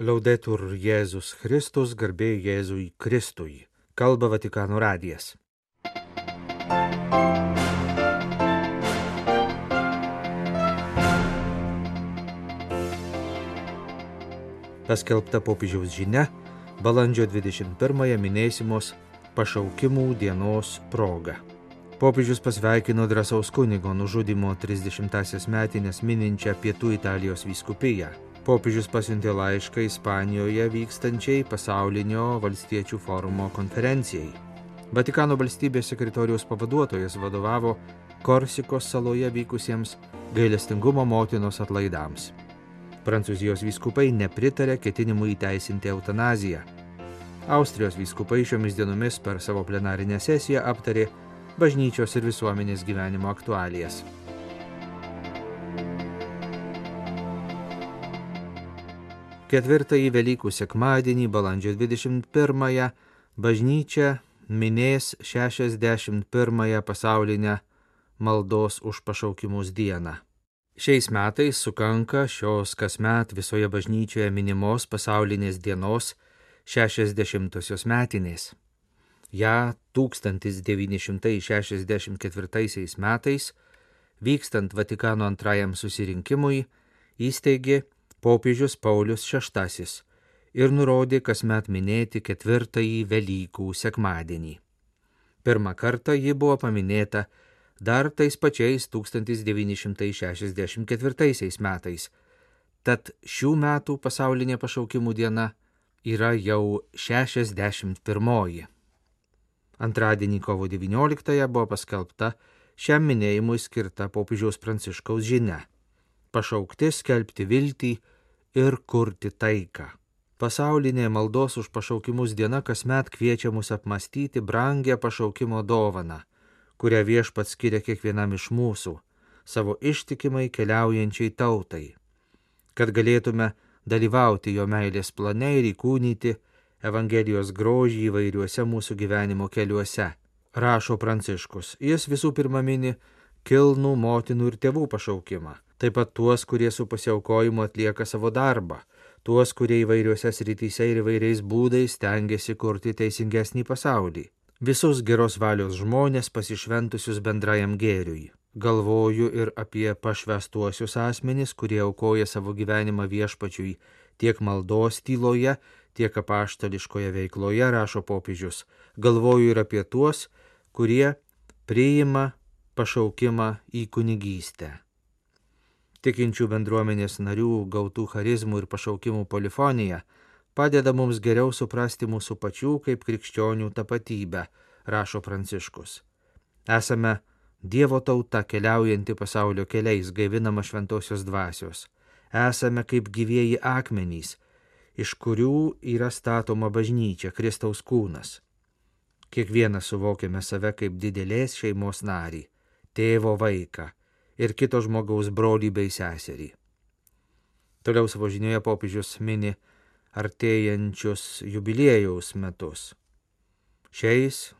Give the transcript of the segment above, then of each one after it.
Laudetur Jėzus Kristus, garbė Jėzui Kristui. Kalba Vatikano radijas. Paskelbta popiežiaus žinia, balandžio 21-ąją minėsimos pašaukimų dienos proga. Popiežius pasveikino drąsaus kunigo nužudymo 30-asias metinės mininčią Pietų Italijos vyskupiją. Popiežius pasiuntė laišką Ispanijoje vykstančiai pasaulinio valstiečių forumo konferencijai. Vatikano valstybės sekretoriaus pavaduotojas vadovavo Korsikos saloje vykusiems gailestingumo motinos atlaidams. Prancūzijos vyskupai nepritarė ketinimų įteisinti eutanaziją. Austrijos vyskupai šiomis dienomis per savo plenarinę sesiją aptarė bažnyčios ir visuomenės gyvenimo aktualijas. Ketvirtąjį Velykų sekmadienį, balandžio 21-ąją, bažnyčia minės 61-ąją pasaulinę maldos už pašaukimus dieną. Šiais metais sukanka šios kasmet visoje bažnyčioje minimos pasaulinės dienos 60-osios metinės. Ja 1964 metais, vykstant Vatikano antrajam susirinkimui, įsteigė popiežius Paulius VI ir nurodė kasmet minėti ketvirtąjį Velykų sekmadienį. Pirmą kartą ji buvo paminėta dar tais pačiais 1964 metais, tad šių metų pasaulinė pašaukimų diena yra jau 61-oji. Antradienį kovo 19-ąją buvo paskelbta šiam minėjimui skirta popiežiaus Pranciškaus žinia: pašaukti skelbti viltį ir kurti taiką. Pasaulinė maldos už pašaukimus diena kasmet kviečia mus apmąstyti brangią pašaukimo dovaną, kurią Viešpats skiria kiekvienam iš mūsų, savo ištikimai keliaujančiai tautai, kad galėtume dalyvauti jo meilės plane ir įkūnyti Evangelijos grožį įvairiuose mūsų gyvenimo keliuose. Rašo Pranciškus, jis visų pirma mini kilnų motinų ir tėvų pašaukimą, taip pat tuos, kurie su pasiaukojimu atlieka savo darbą, tuos, kurie įvairiuose srityse ir įvairiais būdais stengiasi kurti teisingesnį pasaulį. Visus geros valios žmonės pasišventusius bendrajam gėriui. Galvoju ir apie pašvestuosius asmenis, kurie aukoja savo gyvenimą Viešpačiui tiek maldos tyloje, tiek apaštališkoje veikloje, rašo popiežius. Galvoju ir apie tuos, kurie priima pašaukimą į kunigystę. Tikinčių bendruomenės narių gautų charizmų ir pašaukimų polifonija padeda mums geriau suprasti mūsų pačių kaip krikščionių tapatybę, rašo Pranciškus. Esame Dievo tauta keliaujanti pasaulio keliais, gaivinama šventosios dvasios. Esame kaip gyvieji akmenys, iš kurių yra statoma bažnyčia, Kristaus kūnas. Kiekvienas suvokiame save kaip didelės šeimos narį, tėvo vaiką ir kito žmogaus brolį bei seserį. Toliau savo žinioje popiežius mini artėjančius jubiliejaus metus. Šiais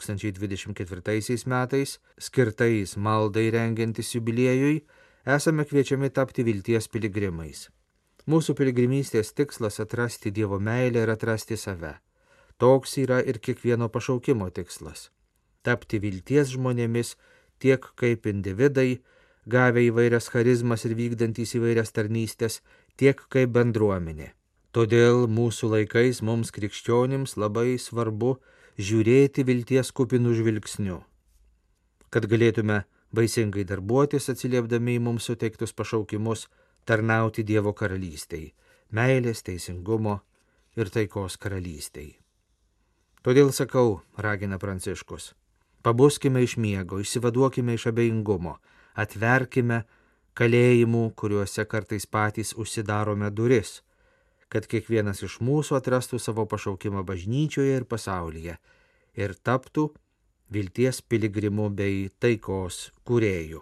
2024 metais, skirtais maldai rengiantis jubiliejui, esame kviečiami tapti vilties piligrimais. Mūsų piligrimystės tikslas atrasti Dievo meilę ir atrasti save. Toks yra ir kiekvieno pašaukimo tikslas. Tapti vilties žmonėmis tiek kaip individai, gavę įvairias charizmas ir vykdantys įvairias tarnystės, tiek kaip bendruomenė. Todėl mūsų laikais mums krikščionims labai svarbu žiūrėti vilties kupinų žvilgsniu, kad galėtume vaisingai darbuotis atsiliepdami į mums suteiktus pašaukimus, tarnauti Dievo karalystei, meilės, teisingumo ir taikos karalystei. Todėl sakau, ragina Pranciškus, pabuskime iš miego, išsivaduokime iš abejingumo, atverkime kalėjimų, kuriuose kartais patys užsidarome duris, kad kiekvienas iš mūsų atrastų savo pašaukimą bažnyčioje ir pasaulyje ir taptų vilties piligrimu bei taikos kūrėju.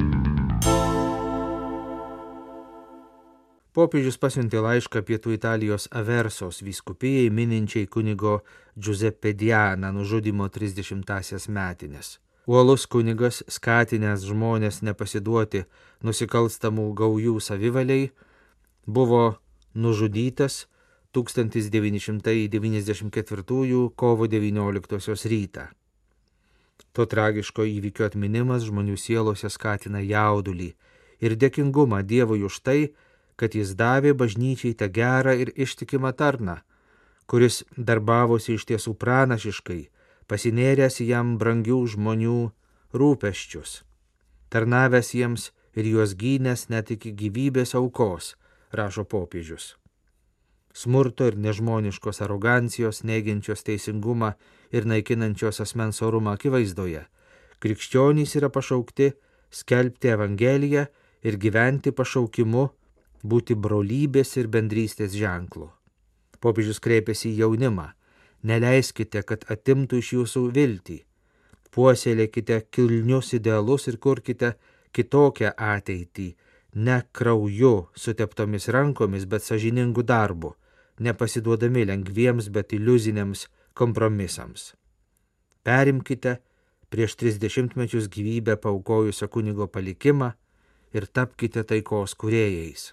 Popiežius pasiuntė laišką Pietų Italijos Aversos vyskupijai mininčiai kunigo Giuseppe Diana nužudymo 30-asias metinės. Uolus kunigas, skatinęs žmonės nepasiduoti nusikalstamų gaujų savivaliai, buvo nužudytas 1994 kovo 19 rytą. To tragiško įvykio atminimas žmonių sielose skatina jaudulį ir dėkingumą Dievui už tai, kad jis davė bažnyčiai tą gerą ir ištikimą tarną, kuris darbavosi iš tiesų pranašiškai, pasinėręs jam brangių žmonių rūpesčius, tarnavęs jiems ir juos gynęs net iki gyvybės aukos, rašo popiežius. Smurto ir nežmoniškos arogancijos, neigiančios teisingumą ir naikinančios asmens orumą akivaizdoje, krikščionys yra pašaukti skelbti Evangeliją ir gyventi pašaukimu, būti brolybės ir bendrystės ženklu. Popiežius kreipėsi į jaunimą: neleiskite, kad atimtų iš jūsų viltį. Puoselėkite kilnius idealus ir kurkite kitokią ateitį, ne krauju suteptomis rankomis, bet sąžiningu darbu, nepasiduodami lengviems, bet iliuziniams kompromisams. Perimkite prieš 30 mečius gyvybę paaukojusio kunigo palikimą ir tapkite taikos kūrėjais.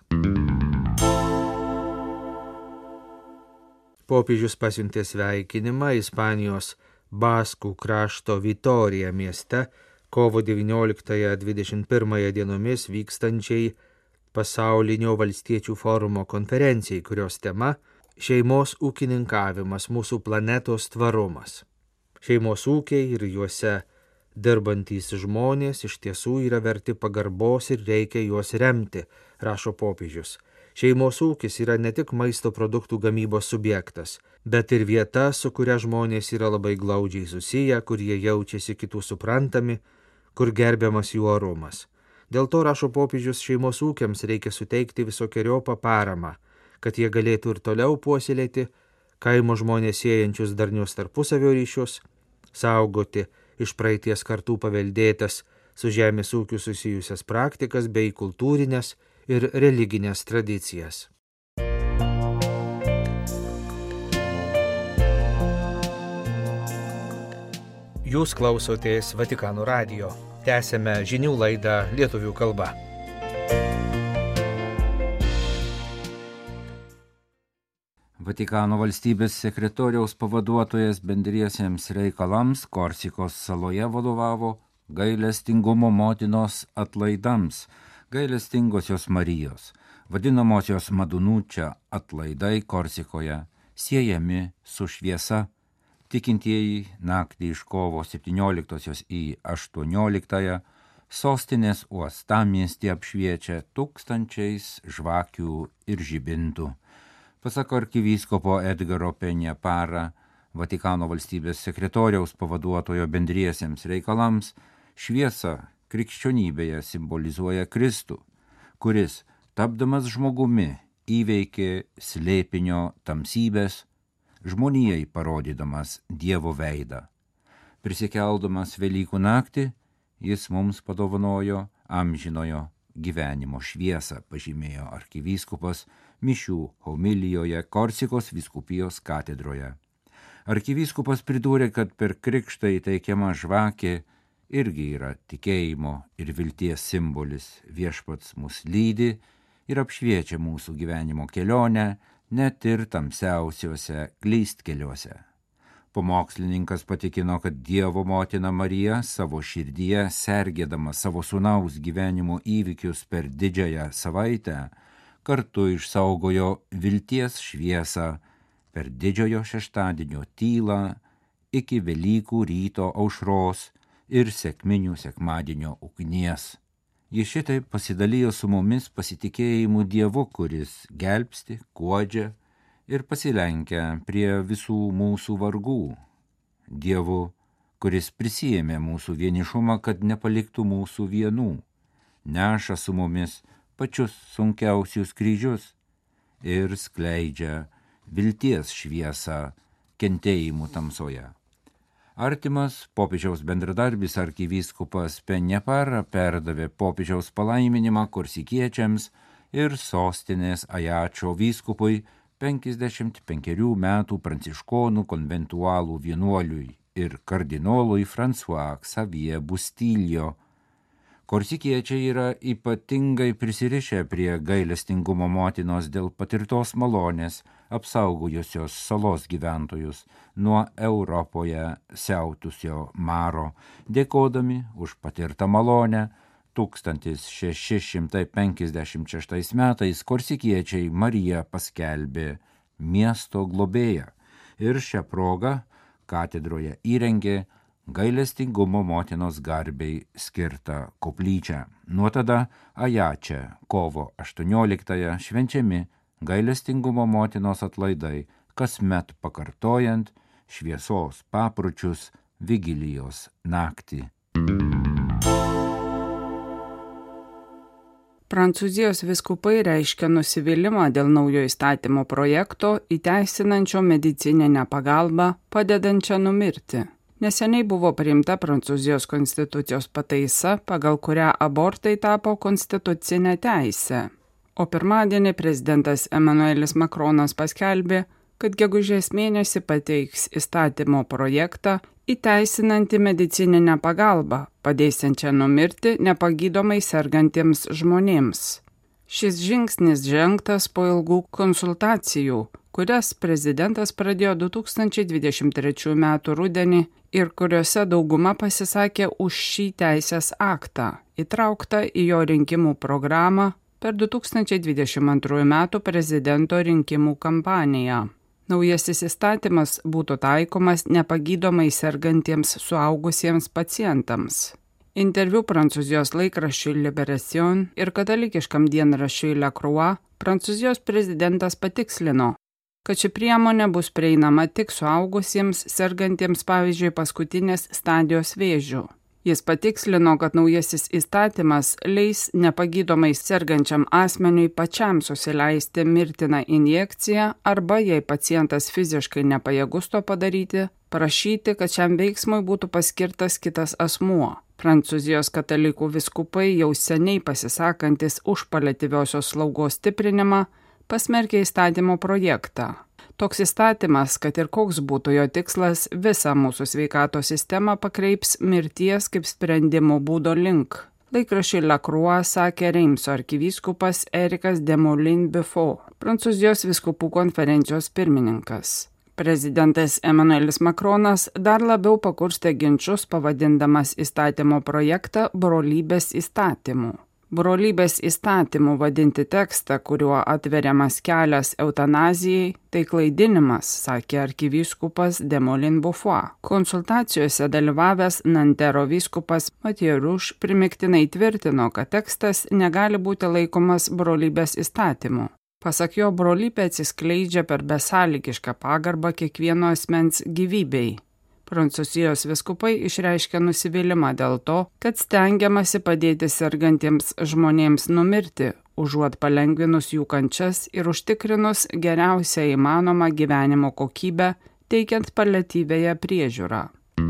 Popiežius pasiuntė sveikinimą Ispanijos Baskų krašto Vitorija mieste kovo 19-21 dienomis vykstančiai pasaulinio valstiečių forumo konferencijai, kurios tema – šeimos ūkininkavimas, mūsų planetos tvarumas. Šeimos ūkiai ir juose dirbantys žmonės iš tiesų yra verti pagarbos ir reikia juos remti, rašo popiežius. Šeimos ūkis yra ne tik maisto produktų gamybos subjektas, bet ir vieta, su kuria žmonės yra labai glaudžiai susiję, kur jie jaučiasi kitų suprantami, kur gerbiamas jų orumas. Dėl to, rašo popiežius, šeimos ūkiams reikia suteikti visokeriopą paramą, kad jie galėtų ir toliau puoselėti kaimo žmonės siejančius darnius tarpusavio ryšius, saugoti iš praeities kartų paveldėtas su žemės ūkiu susijusias praktikas bei kultūrinės ir religinės tradicijas. Jūs klausotės Vatikano radijo. Tęsėme žinių laidą lietuvių kalba. Vatikano valstybės sekretoriaus pavaduotojas bendriesiems reikalams Korsikos saloje vadovavo gailestingumo motinos atlaidams, gailestingosios Marijos, vadinamosios Madunučia atlaidai Korsikoje, siejami su šviesa. Tikintieji naktį iš kovo 17 į 18 sostinės uostamiestį apšviečia tūkstančiais žvakių ir žibintų. Pasak arkivyskupo Edgaro Penjapara, Vatikano valstybės sekretoriaus pavaduotojo bendriesiems reikalams, šviesa krikščionybėje simbolizuoja Kristų, kuris, tapdamas žmogumi, įveikė slėpinio tamsybės, žmonijai parodydamas Dievo veidą. Prisikeldamas Velykų naktį, jis mums padovanojo amžinojo gyvenimo šviesą, pažymėjo arkivyskupas mišių homilijoje Korsikos vyskupijos katedroje. Arkivyskupas pridūrė, kad per krikštą įteikiama žvakė irgi yra tikėjimo ir vilties simbolis. Viešpats mus lydi ir apšviečia mūsų gyvenimo kelionę, net ir tamsiausiuose klystkeliuose. Pamokslininkas patikino, kad Dievo motina Marija savo širdyje, sergėdama savo sūnaus gyvenimo įvykius per didžiąją savaitę, kartu išsaugojo vilties šviesą per didžiojo šeštadienio tylą iki Velykų ryto aušros ir sekminių sekmadienio ugnies. Jis šitaip pasidalijo su mumis pasitikėjimu Dievu, kuris gelbsti, guodžia ir pasilenkia prie visų mūsų vargų. Dievu, kuris prisiėmė mūsų vienišumą, kad nepaliktų mūsų vienų, neša su mumis pačius sunkiausius kryžius ir skleidžia vilties šviesą kentėjimų tamsoje. Artimas popiežiaus bendradarbis arkivyskupas Penjapara perdavė popiežiaus palaiminimą korsikiečiams ir sostinės Ajačio vyskupui 55 metų pranciškonų konventualų vienuoliui ir kardinolui François Xavier Bustilio, Korsikiečiai yra ypatingai prisirišę prie gailestingumo motinos dėl patirtos malonės, apsaugojusios salos gyventojus nuo Europoje siautusio maro. Dėkodami už patirtą malonę, 1656 metais korsikiečiai Mariją paskelbė miesto globėja ir šią progą katedroje įrengė gailestingumo motinos garbei skirtą koplyčią. Nuo tada Ajače kovo 18 švenčiami gailestingumo motinos atlaidai, kasmet pakartojant šviesos papročius vigilijos naktį. Prancūzijos vyskupai reiškia nusivylimą dėl naujo įstatymo projekto įteisinančio medicininę pagalbą padedančią numirti. Neseniai buvo priimta Prancūzijos konstitucijos pataisa, pagal kurią abortai tapo konstitucinė teisė. O pirmadienį prezidentas Emmanuelis Macronas paskelbė, kad gegužės mėnesį pateiks įstatymo projektą įteisinantį medicininę pagalbą, padėsiančią numirti nepagydomai sergantiems žmonėms. Šis žingsnis žengtas po ilgų konsultacijų, kurias prezidentas pradėjo 2023 m. rudenį ir kuriuose dauguma pasisakė už šį teisės aktą, įtrauktą į jo rinkimų programą per 2022 m. prezidento rinkimų kampaniją. Naujasis įstatymas būtų taikomas nepagydomai sergantiems suaugusiems pacientams. Interviu prancūzijos laikraščiui Libération ir katalikiškam dienraščiui Le Croix prancūzijos prezidentas patikslino, kad ši priemonė bus prieinama tik suaugusiems sergantiems pavyzdžiui paskutinės stadijos vėžių. Jis patikslino, kad naujasis įstatymas leis nepagydomai sergančiam asmeniui pačiam susileisti mirtiną injekciją arba, jei pacientas fiziškai nepajėgus to padaryti, prašyti, kad šiam veiksmui būtų paskirtas kitas asmuo. Prancūzijos katalikų vyskupai, jau seniai pasisakantis už paliatyviosios slaugos stiprinimą, pasmerkė įstatymo projektą. Toks įstatymas, kad ir koks būtų jo tikslas, visą mūsų sveikatos sistemą pakreips mirties kaip sprendimo būdo link. Laikraščiui Le Croix sakė Reimso arkivyskupas Erikas de Moulin-Beaufort, Prancūzijos vyskupų konferencijos pirmininkas. Prezidentas Emmanuelis Macronas dar labiau pakurstė ginčus, pavadindamas įstatymo projektą brolybės įstatymu. Brolybės įstatymu vadinti tekstą, kuriuo atveriamas kelias eutanazijai, tai klaidinimas, sakė arkivyskupas de Moulin-Beaufort. Konsultacijose dalyvavęs Nantero vyskupas Mathieu Rouge primiktinai tvirtino, kad tekstas negali būti laikomas brolybės įstatymu. Pasak jo, brolybė atsiskleidžia per besąlygišką pagarbą kiekvieno asmens gyvybei. Prancūzijos vyskupai išreiškė nusivylimą dėl to, kad stengiamasi padėti sergantiems žmonėms numirti, užuot palengvinus jų kančias ir užtikrinus geriausią įmanomą gyvenimo kokybę, teikiant paliatyviąją priežiūrą.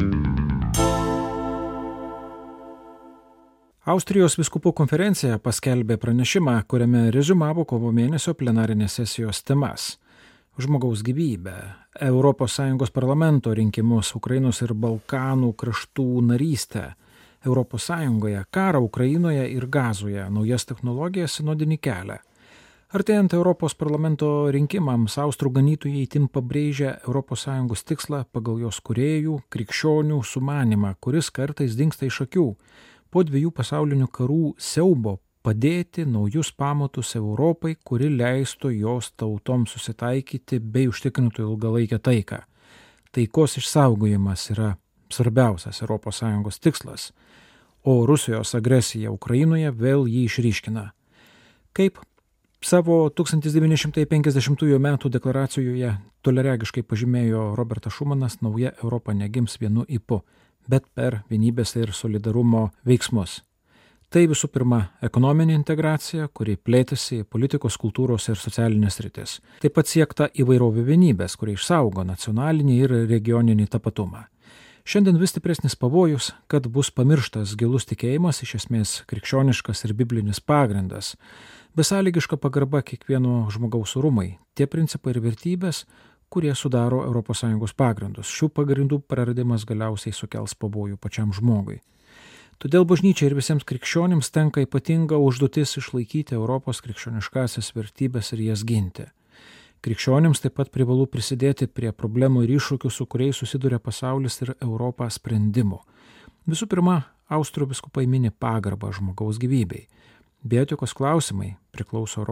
Austrijos vyskupų konferencija paskelbė pranešimą, kuriame rezumavo kovo mėnesio plenarinės sesijos temas: žmogaus gyvybę, ES parlamento rinkimus, Ukrainos ir Balkanų kraštų narystę, ES, karą Ukrainoje ir Gazoje, naujas technologijas, sinodinį kelią. Artėjant Europos parlamento rinkimams, austrų ganytojai itin pabrėžia ES tikslą pagal jos kūrėjų, krikščionių sumanimą, kuris kartais dingsta iš akių. Po 2 pasaulinių karų siaubo padėti naujus pamatus Europai, kuri leistų jos tautoms susitaikyti bei užtikrintų ilgalaikę taiką. Taikos išsaugojimas yra svarbiausias ES tikslas, o Rusijos agresija Ukrainoje vėl jį išryškina. Kaip savo 1950 m. deklaracijoje toliaregiškai pažymėjo Robertas Šumanas, nauja Europa negims vienu ypu, bet per vienybės ir solidarumo veiksmus. Tai visų pirma ekonominė integracija, kuri plėtėsi į politikos, kultūros ir socialinės sritis. Taip pat siekta įvairovė vienybės, kuri išsaugo nacionalinį ir regioninį tapatumą. Šiandien vis stipresnis pavojus, kad bus pamirštas gilus tikėjimas, iš esmės krikščioniškas ir biblinis pagrindas, besąlygiška pagarba kiekvieno žmogaus orumai, tie principai ir vertybės, kurie sudaro ES pagrindus. Šių pagrindų praradimas galiausiai sukels pavojų pačiam žmogui. Todėl bažnyčiai ir visiems krikščionims tenka ypatinga užduotis išlaikyti Europos krikščioniškasias vertybės ir jas ginti. Krikščionims taip pat privalu prisidėti prie problemų ir iššūkių, su kuriais susiduria pasaulis ir Europą sprendimų. Visų pirma, Austrų vyskupai mini pagarbą žmogaus gyvybei. Bioetikos klausimai priklauso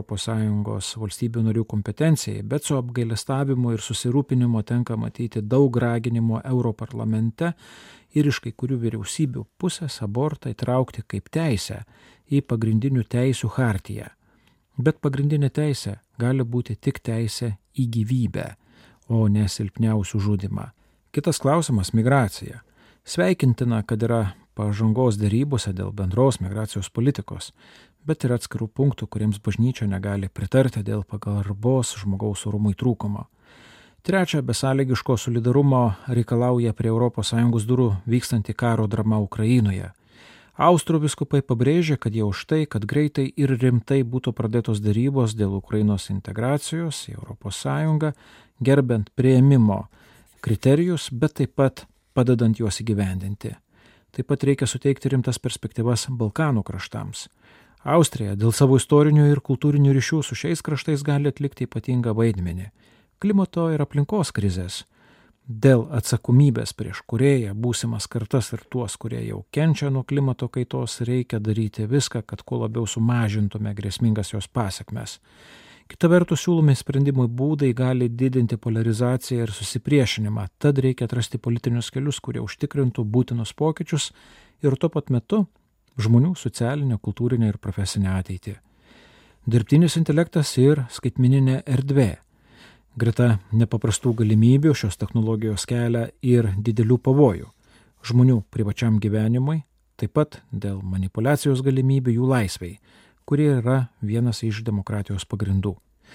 ES valstybių narių kompetencijai, bet su apgailestavimu ir susirūpinimu tenka matyti daug raginimo Europarlamente ir iš kai kurių vyriausybių pusės abortą įtraukti kaip teisę į pagrindinių teisių chartiją. Bet pagrindinė teisė gali būti tik teisė į gyvybę, o ne silpniausių žudymą. Kitas klausimas - migracija. Sveikintina, kad yra pažangos dėrybose dėl bendros migracijos politikos, bet yra atskirų punktų, kuriems bažnyčia negali pritarti dėl pagarbos žmogaus orumui trūkumo. Trečia, besąlygiško solidarumo reikalauja prie ES durų vykstanti karo drama Ukrainoje. Austrų vyskupai pabrėžė, kad jie už tai, kad greitai ir rimtai būtų pradėtos dėrybos dėl Ukrainos integracijos į ES, gerbent priėmimo kriterijus, bet taip pat padedant juos įgyvendinti. Taip pat reikia suteikti rimtas perspektyvas Balkanų kraštams. Austrija dėl savo istorinių ir kultūrinių ryšių su šiais kraštais gali atlikti ypatingą vaidmenį. Klimato ir aplinkos krizės. Dėl atsakomybės prieš kūrėją, būsimas kartas ir tuos, kurie jau kenčia nuo klimato kaitos, reikia daryti viską, kad kuo labiau sumažintume grėsmingas jos pasekmes. Kita vertus, siūlomi sprendimui būdai gali didinti polarizaciją ir susipriešinimą, tad reikia atrasti politinius kelius, kurie užtikrintų būtinus pokyčius ir tuo pat metu žmonių socialinę, kultūrinę ir profesinę ateitį. Dirbtinis intelektas ir skaitmeninė erdvė. Greta nepaprastų galimybių šios technologijos kelia ir didelių pavojų žmonių privačiam gyvenimui, taip pat dėl manipulacijos galimybių jų laisvei, kurie yra vienas iš demokratijos pagrindų.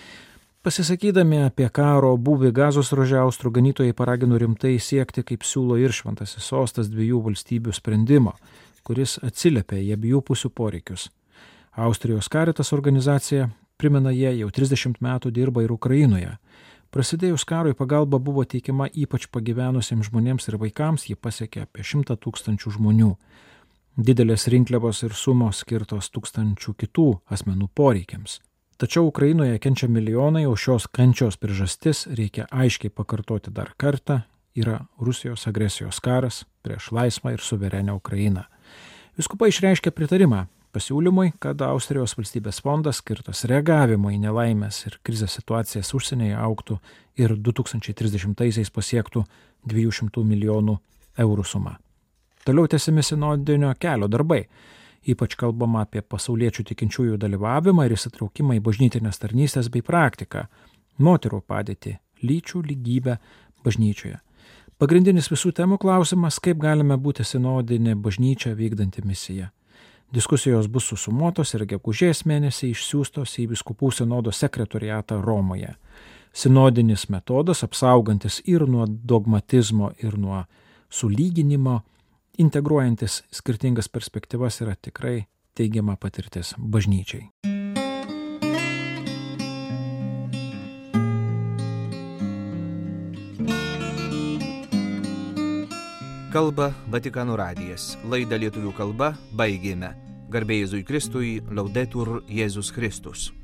Pasisakydami apie karo būvį Gazos ruože, austrų ganytojai paragino rimtai siekti, kaip siūlo ir Šventasis Sostas, 2 valstybių sprendimo, kuris atsiliepia į abiejų pusių poreikius. Austrijos Caritas organizacija, primena jie, jau 30 metų dirba ir Ukrainoje. Prasidėjus karui pagalba buvo teikiama ypač pagyvenusiems žmonėms ir vaikams, jie pasiekė apie 100 000 žmonių. Didelės rinkliavos ir sumos skirtos tūkstančių kitų asmenų poreikiams. Tačiau Ukrainoje kenčia milijonai, o šios kančios priežastis, reikia aiškiai pakartoti dar kartą, yra Rusijos agresijos karas prieš laisvą ir suverenę Ukrainą. Vyskupai išreiškė pritarimą pasiūlymui, kad Austrijos valstybės fondas skirtas reagavimo į nelaimės ir krizės situacijas užsienyje augtų ir 2030-aisiais pasiektų 200 milijonų eurų sumą. Toliau tęsiami sinodinio kelio darbai. Ypač kalbama apie pasauliečių tikinčiųjų dalyvavimą ir įsitraukimą į bažnytinės tarnystės bei praktiką, moterų padėtį, lyčių lygybę bažnyčioje. Pagrindinis visų temų klausimas, kaip galime būti sinodinė bažnyčia vykdanti misiją. Diskusijos bus susumuotos ir gegužės mėnesį išsiųstos į vyskupų sinodo sekretoriatą Romoje. Sinodinis metodas, apsaugantis ir nuo dogmatizmo, ir nuo sulyginimo, integruojantis skirtingas perspektyvas, yra tikrai teigiama patirtis bažnyčiai. Kalba Vatikano radijas. Laidą lietuvių kalba baigėme. Garbė Jėzui Kristui, Laudetur Jėzus Kristus.